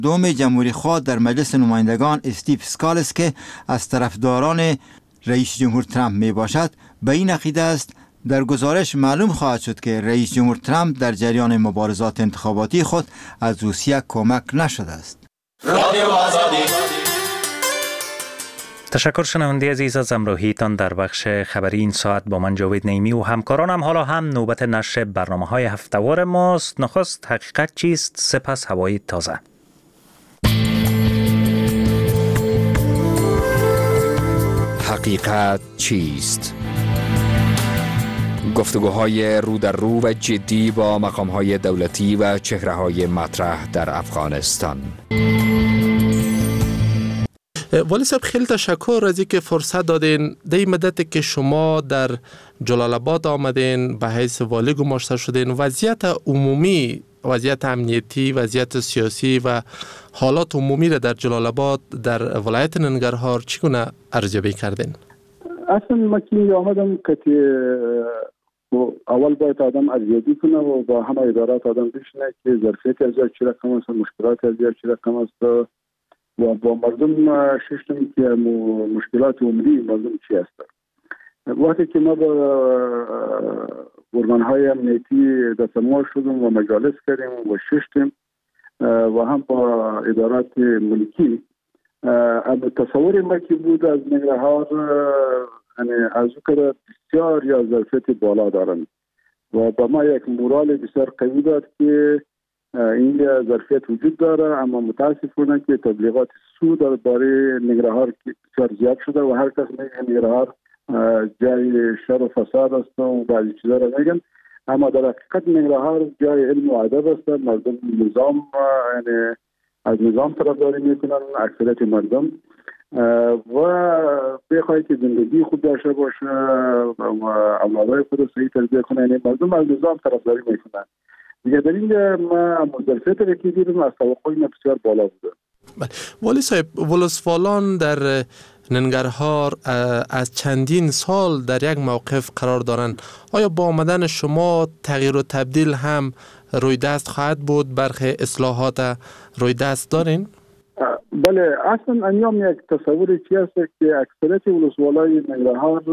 دوم جمهوری خواه در مجلس نمایندگان استیو اسکالس که از طرفداران رئیس جمهور ترامپ می باشد به این عقیده است در گزارش معلوم خواهد شد که رئیس جمهور ترامپ در جریان مبارزات انتخاباتی خود از روسیه کمک نشده است. تشکر شنونده عزیز از همراهیتان در بخش خبری این ساعت با من جاوید نعیمی و همکارانم. حالا هم نوبت نشر برنامه‌های هفته‌وار ماست. نخست حقیقت چیست، سپس هوای تازه. حقیقت چیست؟ گفتگوهای رو در رو و جدی با مقام‌های دولتی و چهره‌های مطرح در افغانستان. والی صاحب خیلی تشکر از اینکه فرصت دادین. در این مدتی که شما در جلال آباد آمدین به حیث والی گماشته شدین، وضعیت عمومی، وضعیت امنیتی، وضعیت سیاسی و حالات عمومی را در جلال آباد در ولایت ننگرهار چگونه ارزیابی کردین؟ اصلا ما که آمدم که اول باید آدم ارزیابی کنه و با همه ادارات آدم بشینه که ظرفیت از چی رقم است، مشکلات از چی رقم است و با مردم ششتم که مشکلات عمری مردم چی است. وقتی که ما با ارگان‌های امنیتی دستمال شدیم و مجالس کردیم و ششتم و هم با ادارات ملکی، تصور ما که بود از ننگرهار از او بسیار یا ظرفیت بالا دارند و با ما یک مورال بسیار قوی داد که این ظرفیت وجود داره، اما متاسفانه که تبلیغات سو درباره ننگرهار بسیار زیاد شده و هر کس میگه ننگرهار جای شر و فساد است و بعضی چیزا را میگن، اما در حقیقت ننگرهار جای علم و ادب است. مردم نظام یعنی از نظام طرفداری میکنن اکثریت مردم و بخواهی که زندگی خود داشته باشه و اولادای خود صحیح تربیت کنه، یعنی مردم از نظام طرفداری میکنن. دیگه در این ما مظرفیت را که دیدیم از توقعی ما بسیار بالا بوده. والی صاحب، ولسوالان در ننگرهار از چندین سال در یک موقف قرار دارند. آیا با آمدن شما تغییر و تبدیل هم روی دست خواهد بود؟ برخی اصلاحات روی دست دارین؟ بله، اصلا انجام یک تصور چی است که اکثریت ولسوالای ننگرهار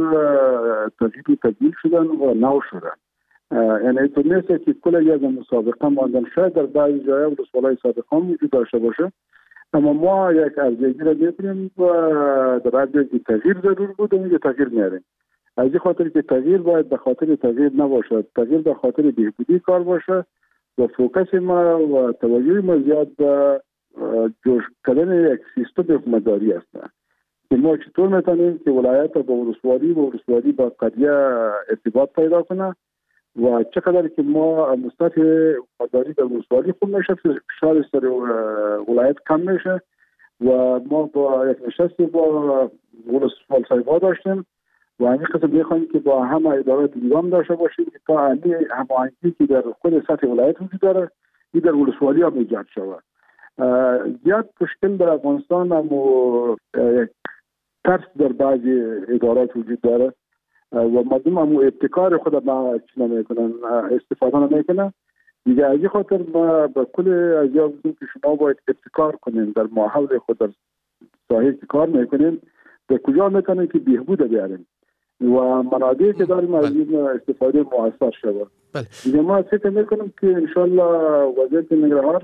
تبدیل شدن و نو شدن. یعنی اینطور نیست که کل یک مسابقه ماندن. شاید در بعضی جای ولسوالای سابقه وجود داشته باشه، اما ما یک ارزیابی را می‌کنیم و در حد که تغییر ضرور بود و اینجا تغییر میاریم. از این خاطر که تغییر باید به خاطر تغییر نباشد، تغییر به خاطر بهبودی کار باشه و فوکس ما و توجه ما زیاد به جوش کردن یک سیستم حکومتداری است که ما چطور میتونیم که ولایت با ولسوالی با قریه ارتباط پیدا کنه و چقدر که ما مستطیع حکومتداری در ولسوالی خوب میشه، فشار سر ولایت کم میشه و ما با یک نشستی با ولسوالی داشتیم و همین قسم میخوایم که با همه ادارات دیوام داشته باشیم که تا هماهنگی که در خود سطح ولایت وجود داره این در ولسوالی هم ایجاد شود. زیاد مشکل در افغانستان اما ترس در بعضی ادارات وجود داره و مردم هم ابتکار خود ما چی نمیکنن، استفاده نمیکنن. دیگه از این خاطر ما به کل از یا بودیم که شما باید ابتکار کنیم در ماحول خود، در ساحه که کار میکنیم به کجا میکنیم که بهبود بیاریم و منابعی که داریم از این استفاده موثر شود. دیگه ما فکر میکنم که انشالله وضعیت ننگرهار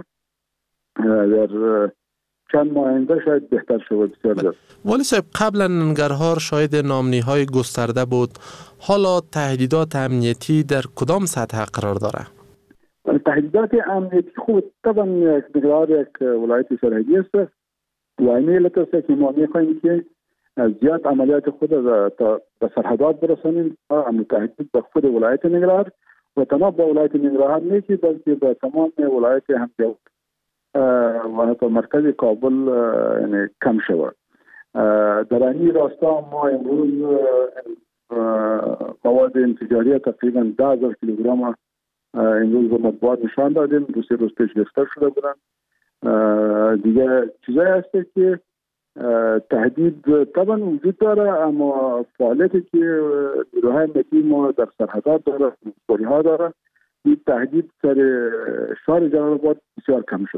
در چند ماه آینده شاید بهتر شود. بسیار زیاد. والی صاحب، قبلا ننگرهار شاهد نامنی‌های گسترده بود. حالا تهدیدات امنیتی در کدام سطح قرار داره؟ تهدیدات امنیتی خوب طبعا ننگرهار یک ولایت سرحدی است و این علت است که ما می‌خواهیم که زیاد عملیات خود تا به سرحدات برسانیم تا متحد به خود ولایت ننگرهار و تمام با ولایت ننگرهار نیست بلکه به تمام ولایت همجوت و حتی مرکز کابل یعنی کم شود. در این راستا ما امروز مواد انفجاری تقریبا 10,000 کیلوگرم امروز به مطبوعات نشان دادیم، دو سه روز پیش گرفته شده بودن. دیگه چیزایی هست که تهدید طبعا وجود داره، اما فعالیتی که نیروهای امنیتی ما در سرحدات داره، مسئولی ها داره، این تهدید سر شهر جلال آباد بسیار کم شده.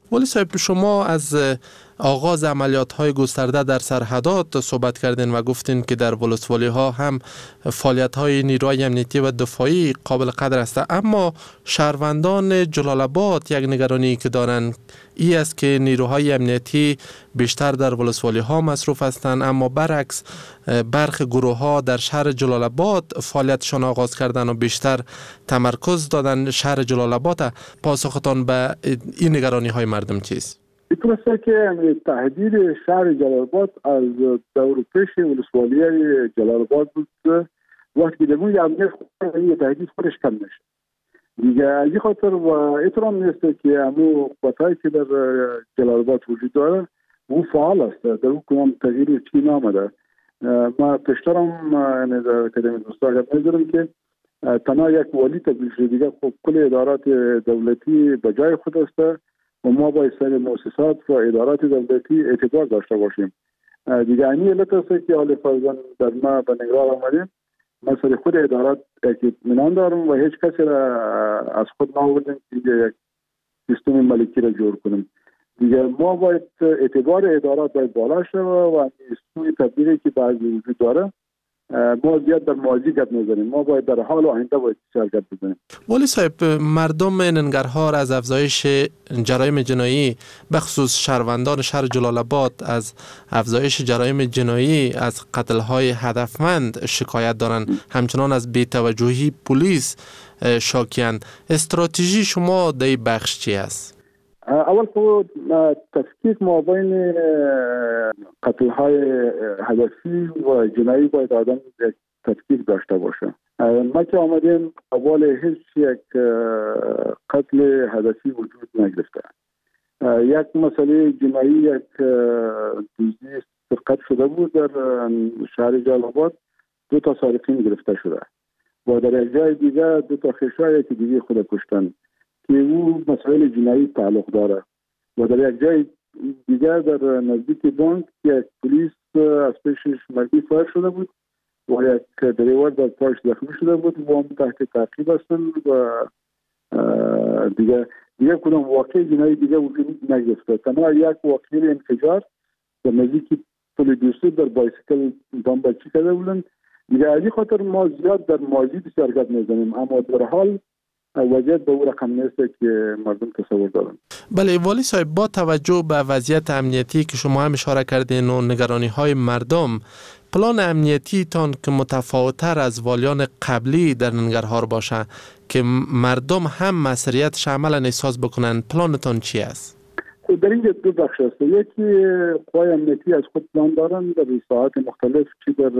ولی صاحب شما از آغاز عملیات های گسترده در سرحدات صحبت کردین و گفتین که در ولسوالی ها هم فعالیت های نیروهای امنیتی و دفاعی قابل قدر است، اما شهروندان جلال آباد یک نگرانی که دارن ای است که نیروهای امنیتی بیشتر در ولسوالی ها مصروف هستند، اما برعکس برخی گروه ها در شهر جلال آباد فعالیتشان آغاز کردن و بیشتر تمرکز دادن شهر جلال آباد. پاسختان به این نگرانی های مردم چیست؟ میتونسته که تهدید شهر جلال آباد از دور پیش ولسوالی جلال آباد بود، وقتی که در امنیت تهدید خودش کم نشه دیگه. از این خاطر و احترام نیست که همو قوتایی که در جلال آباد وجود داره اون فعال است، در اون کدام تغییر چی نامده. ما پیشترم در اکادمی دوستان میذارم که تنها یک والی تبدیل شده دیگه، خب کل ادارات دولتی به جای خود است و ما باید سر مؤسسات و ادارات دولتی اعتبار داشته باشیم دیگه. این علت است که حال فرضاً در ما به نگران آمدیم، ما سر خود ادارات اطمینان دارم و هیچ کسی را از خود نآوردیم که یک سیستم ملکی را جور کنیم دیگه. ما باید اعتبار ادارات باید بالا شود و سوی تبدیلی که بعضی وجود داره ما زیاد در ماضی گپ نزنیم، ما باید در حال و آینده باید بسیار گپ بزنیم. ولی صاحب مردم ننگرهار از افزایش جرایم جنایی بخصوص شهروندان شهر جلال آباد از افزایش جرایم جنایی از قتل‌های هدفمند شکایت دارند، همچنان از بی‌توجهی پلیس شاکی‌اند. استراتژی شما در این بخش چی است؟ اول که تفکیک مابین قتل‌های هدفی و جنایی باید آدم یک تفکیک داشته باشه. ما که آمدیم اول هیچ یک قتل هدفی وجود نگرفته. یک مسئله جنایی، یک دزدی سرقت شده بود در شهر جلال آباد، 2 سارقین گرفته شده و در یک جای دیگه 2 خشایار که دیگه خود کشتن که او مسائل جنایی تعلق داره و در یک جای دیگر در نزدیک بانک یک پلیس از پیشش مردی فایر شده بود و یک دریور در پاش زخمی شده بود و هم تحت تعقیب هستند و دیگه کدام واقع جنایی دیگه وجود نگرفته. تنها یک واقعی انفجار در نزدیک پل دوستی در بایسیکل بمبارچی کرده بودند دیگه. از این خاطر ما زیاد در ماضی بسیار گپ نزنیم، اما در حال وضعیت به اون رقم نیست که مردم تصور دارن. بله والی صاحب، با توجه به وضعیت امنیتی که شما هم اشاره کردین و نگرانی های مردم، پلان امنیتی تان که متفاوت‌تر از والیان قبلی در ننگرهار باشه که مردم هم مسئولیتش عملا احساس بکنن، پلانتان چی است؟ در این 2 بخش است. یکی قوای امنیتی از خود پلان دارن در ساعات مختلف، چی در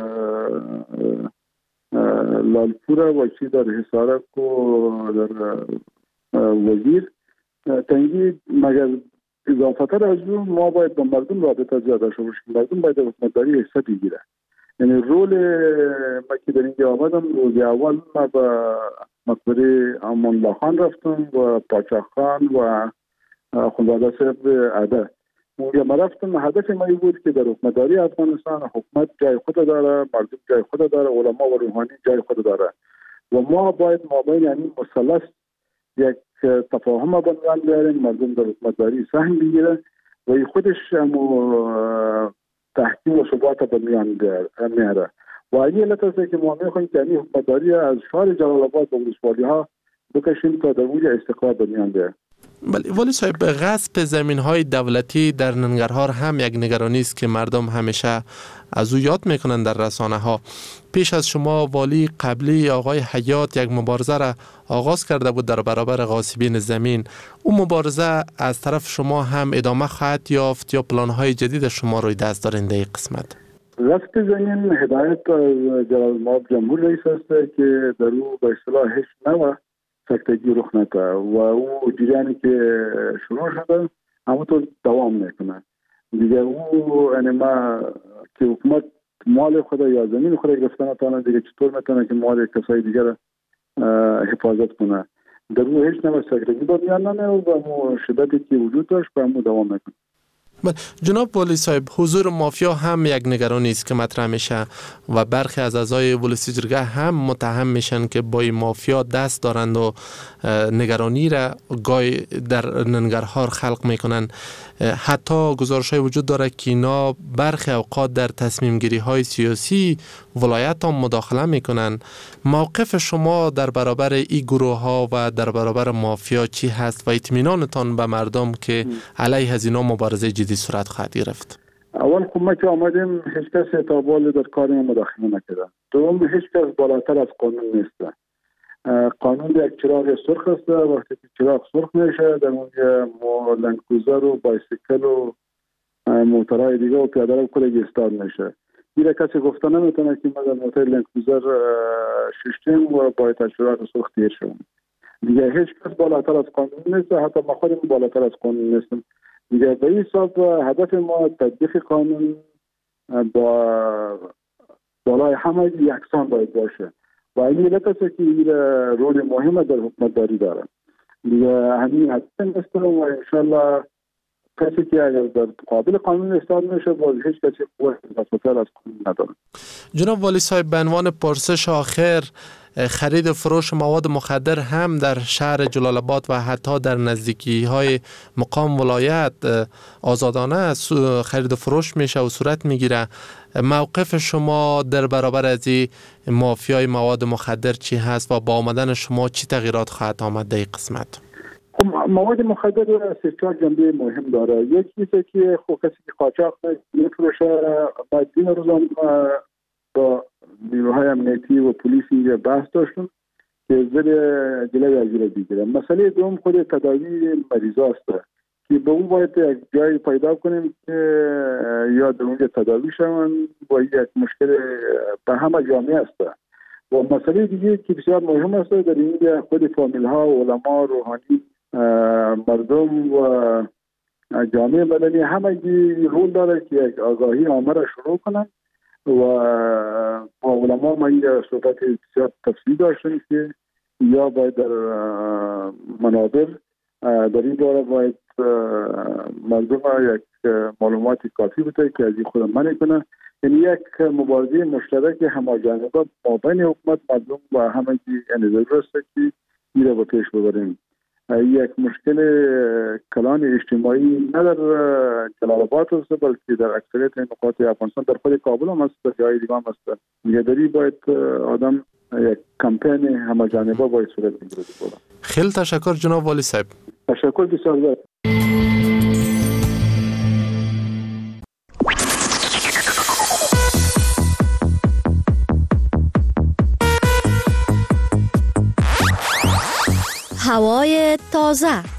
لالپور و چی در حصارک و در وزیر تنگی، مگر اضافتر از اون ما باید با مردم رابطه زیاد داشته باشیم. مردم باید حکومتداری حصه بگیره. یعنی رول ما که در اینجا آمدم، روز اول ما به مقبره امان الله خان رفتم و پاچا خان و خانواده صاحب عده. اونجا ما رفتم، هدف ما بود که در حکومتداری افغانستان حکومت جای خود داره، مردم جای خود داره، علما و روحانی جای خود داره و ما باید مابین یعنی مثلث یک تفاهم بنیان بیاریم، مردم در حکومتداری سهم بگیره و خودش تحکیم و ثبات بنیان میاره. و این علت است که ما میخوایم که این حکومتداری از شهر جلال آباد به ولسوالی ها بکشیم تا در اونجا استقرار بنیان بیاره. ولی صاحب غصب زمین های دولتی در ننگرهار هم یک نگرانی است که مردم همیشه از او یاد میکنن در رسانه ها. پیش از شما والی قبلی آقای حیات یک مبارزه را آغاز کرده بود در برابر غاصبین زمین. اون مبارزه از طرف شما هم ادامه خواهد یافت یا پلان های جدید شما روی دست دارین در این قسمت؟ غصب زمین هدایت از جلال آباد جمهور رئیس است که در او به اصطلاح هیچ نوع سکتگی رخ نده و او جریانی که شروع شده همونطور دوام میکنه دیگه. او یعنی ما که حکومت مال خود یا زمین خود گرفته نتونه دیگه، چطور میتونه که مال کسای دیگر حفاظت کنه؟ در او هیچ نوع سکتگی بنیان نمیاد و شدتی که وجود داشت به همون دوام میکنه. جناب والی صاحب، حضور مافیا هم یک نگرانی است که مطرح میشه و برخی از اعضای ولسی جرگه هم متهم میشن که با این مافیا دست دارند و نگرانی را گاهی در ننگرهار خلق میکنن. حتی گزارش های وجود داره که اینا برخی اوقات در تصمیم گیری های سیاسی ولایت هم مداخله میکنن. موقف شما در برابر این گروه ها و در برابر مافیا چی هست و اطمینانتان به مردم که علیه از اینا مبارزه جدی صورت خواهد گرفت؟ اول خب ما که آمدیم هیچ کس اعتبار در کار ما مداخله نکرده. دوم هیچ کس بالاتر از قانون نیست. قانون یک چراغ سرخ است. وقتی که چراغ سرخ میشه در اونجا لندکروزر و بایسیکل و موترهای دیگه و پیاده رو کلی استاد میشه. دیگه کسی گفته نمیتونه که ما در موتر لندکروزر ششتیم و باید از چراغ سرخ تیر شویم. دیگه هیچ کس بالاتر از قانون نیست. حتی ما خودمون بالاتر از قانون نیستیم. دیگه به این حساب هدف ما تطبیق قانون با بالای همه یکسان باید باشه و این علت است که این رول مهم در حکومت داری داره. دیگه همین هدف است و انشالله کسی که اگر در قابل قانون استاد میشه باز هیچ کسی قوت اضافه‌تر از قانون نداره. جناب والی صاحب، به عنوان پرسش آخر، خرید و فروش مواد مخدر هم در شهر جلال آباد و حتی در نزدیکی های مقام ولایت آزادانه خرید و فروش میشه و صورت میگیره. موقف شما در برابر از این مافیای مواد مخدر چی هست و با آمدن شما چی تغییرات خواهد آمد در این قسمت؟ مواد مخدر سه چهار جنبه مهم داره. یکی که خب کسی که قاچاق میفروشه بعد این روزان با نیروهای امنیتی و پلیس اینجا بحث داشتن که جلوی از این بگیره. مسئله دوم خود تداوی مریضا است که به اون باید یک جایی پیدا کنیم که یا در اونجا تداوی شون با یک مشکل به همه جامعه است. و مسئله دیگه که بسیار مهم است در اینجا خود فامیل ها و علما روحانی مردم و جامعه مدنی همه رول داره که یک آگاهی عامه را شروع کنن و با علما ما این صحبت بسیار تفصیلی داشتیم که یا باید در منابر در این باره باید مردم یک معلومات کافی بوده که از این خود منع کنه. یعنی یک مبارزه مشترک هماجانبه ما بین حکومت مردم و همه یعنی ضرور است که این را به پیش ببریم. یک مشکل کلان اجتماعی نه در جلال آباد است بلکه در اکثریت نقاط افغانستان، در خود کابل هم است، در جای دیگه هم است. نگهداری باید آدم یک کمپین همه‌جانبه باید صورت بگیره. خیلی تشکر جناب والی صاحب. تشکر بسیار زیاد. هوای تازه